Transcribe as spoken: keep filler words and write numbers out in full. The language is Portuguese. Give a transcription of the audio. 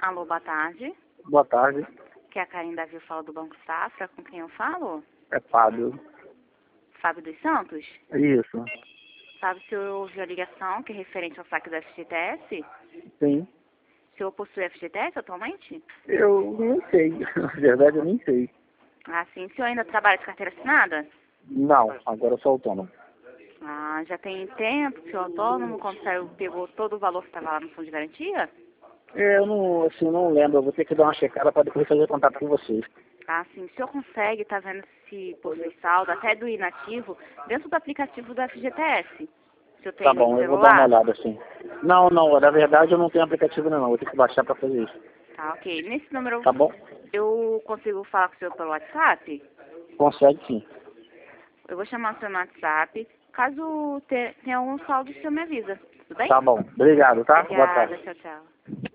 Alô, boa tarde. Boa tarde. Que é a Karen Davi fala do Banco Safra. Com quem eu falo? É Fábio. Fábio dos Santos? Isso. Sabe se eu ouvi a ligação que é referente ao saque do F G T S? Sim. O senhor possui F G T S atualmente? Eu nem sei. Na verdade, eu nem sei. Ah, sim. O senhor ainda trabalha de carteira assinada? Não, agora eu sou autônomo. Ah, já tem tempo que o senhor é autônomo, quando saiu, pegou todo o valor que estava lá no fundo de garantia? É, Eu não, assim, não lembro. Eu vou ter que dar uma checada para depois fazer contato com vocês. Ah, sim. O senhor consegue, tá vendo se possui saldo, até do inativo, dentro do aplicativo do F G T S? Se eu Tá tenho no bom, eu vou dar uma celular? olhada, assim. Não, não, na verdade eu não tenho aplicativo não. Eu vou ter que baixar para fazer isso. Tá, ok. Nesse número Tá bom? eu consigo falar com o senhor pelo WhatsApp? Consegue sim. Eu vou chamar o senhor no WhatsApp. Caso te- tenha algum saldo, o senhor me avisa. Tudo bem? Tá bom. Obrigado, tá? Boa Obrigada. tarde. Tchau, tchau.